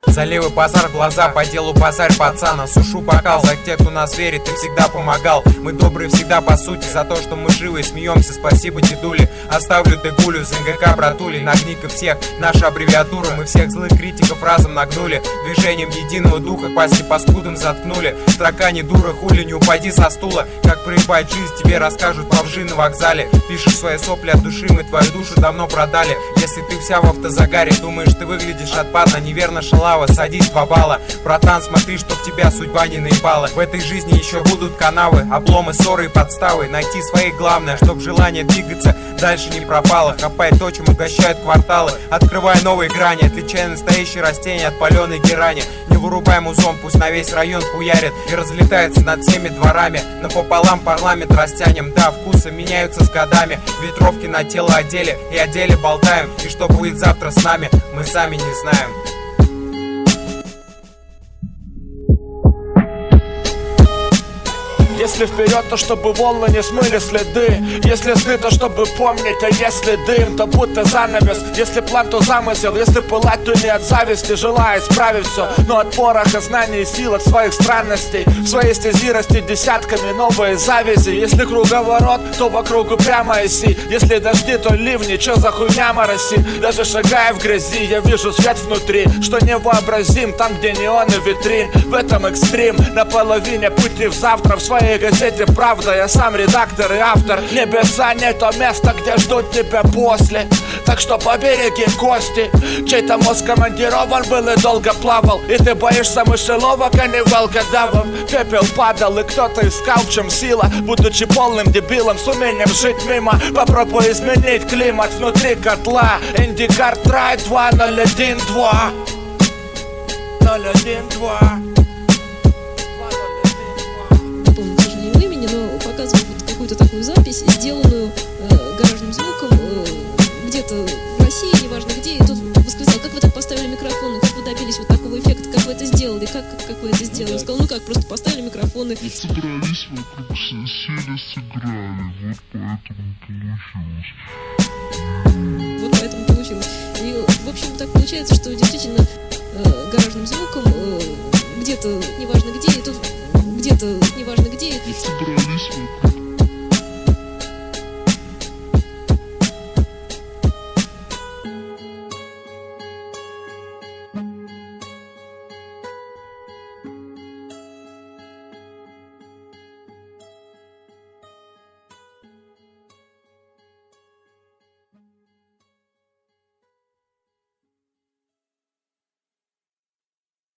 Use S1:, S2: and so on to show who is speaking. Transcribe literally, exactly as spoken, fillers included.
S1: За левый базар глаза, по делу базарь пацана. Сушу бокал за тех, кто нас верит и всегда помогал. Мы добрые всегда по сути, за то, что мы живы и смеемся. Спасибо, дедули. Оставлю тегулю с эн гэ ка, братули. Нагни-ка всех, наша аббревиатура. Мы всех злых критиков разом нагнули. Движением единого духа пасти паскудом заткнули. Строка не дура, хули, не упади со стула. Как проебать жизнь, тебе расскажут бомжи на вокзале. Пишешь свои сопли от души, мы твою душу давно продали. Если ты вся в автозагаре, думаешь, ты выглядишь отпадно, неверно, шалава, садись два балла. Братан, смотри, чтоб тебя судьба не наебала. В этой жизни еще будут канавы, обломы, ссоры и подставы. Найти свои главное, чтоб желание двигаться дальше не пропало. Хапай то, чем угощают кварталы. Открывай новые грани, отличай настоящее растение от паленой герани. Не вырубай музон, пусть на весь район хуярит и разлетается над всеми дворами. Напополам парламент растянем, да, вкусы меняются с годами. Ветровки на тело одели и о деле болтаем. И что будет завтра с нами, мы сами не знаем.
S2: Если вперед, то чтобы волны не смыли следы. Если сны, то чтобы помнить, а если дым, то будто занавес. Если план, то замысел. Если пылать, то не от зависти, желая исправить все, но от пороха знаний и сил, от своих странностей. В своей стези расти десятками новые завязи. Если круговорот, то вокруг упрямо иси. Если дожди, то ливни, чё за хуйня моросит. Даже шагая в грязи, я вижу свет внутри, что невообразим там, где неоны витрин. В этом экстрим, на половине пути в завтра. В своей газете «Правда», я сам редактор и автор. Небеса не то место, где ждут тебя после. Так что побереги кости. Чей-то мозг командирован был и долго плавал. И ты боишься мышеловок, а не волкодавов. Пепел падал, и кто-то искал, в чем сила. Будучи полным дебилом, с умением жить мимо. Попробуй изменить климат внутри котла. Энди Картрайт, два ноль один два ноль один два.
S3: Но показывают вот какую-то такую запись, сделанную э, гаражным звуком э, где-то в России, неважно где, и тут восклицал, как вы так поставили микрофоны, как вы добились вот такого эффекта, как вы это сделали, как, как вы это сделали. Он сказал, ну как, просто поставили микрофоны.
S4: Вот собрались вокруг, сели, сыграли, вот поэтому получилось.
S3: Вот поэтому получилось. И, в общем, так получается, что действительно э, гаражным звуком э, где-то, неважно где, и тут где-то, неважно где.
S4: Вот собрались вокруг.